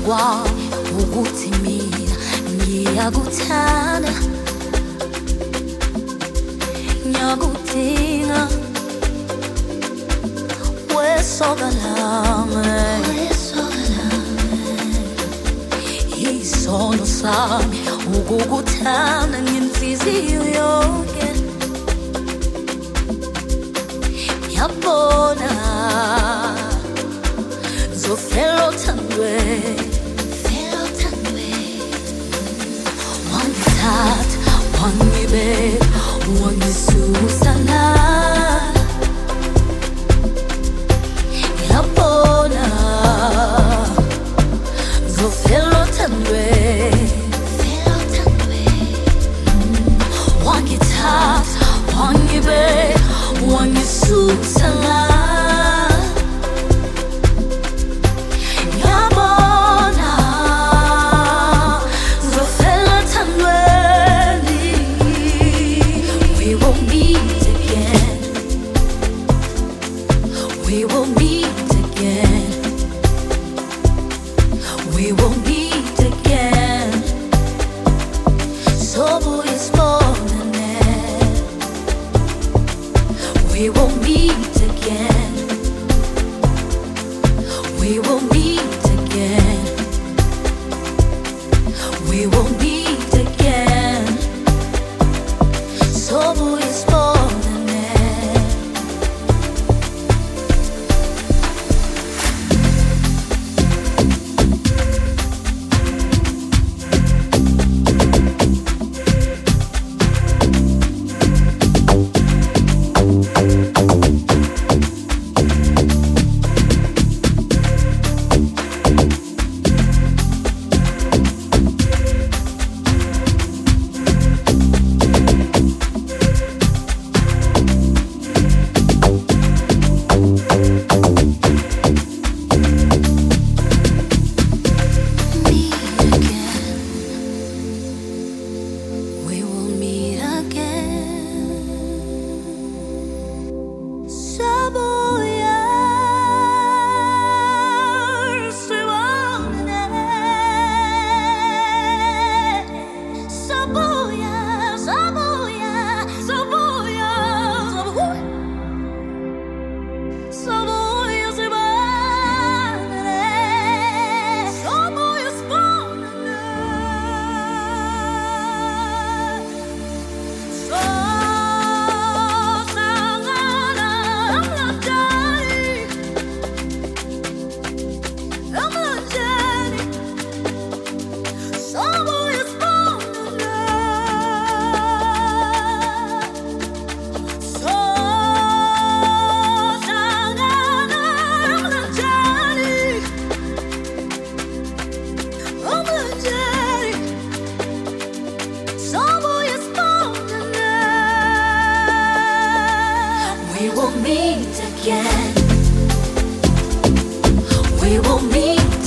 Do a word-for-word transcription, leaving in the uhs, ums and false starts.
kwami ukuthi mina ngiyakuthanda, ngiyakudinga wesoka lami, isono sami ukukuthanda ngenhliziyo yonke. Ngiyabona zofela othandwe, wangithatha wangibeka wangisusa la. Ngiyabona zofela othandwe, wangithatha wangibeka wangisusa la. We will meet again. We will meet again. Sobo is born. We will meet again. We will meet again. We will meet again. Sobo is born. We will meet again. We will meet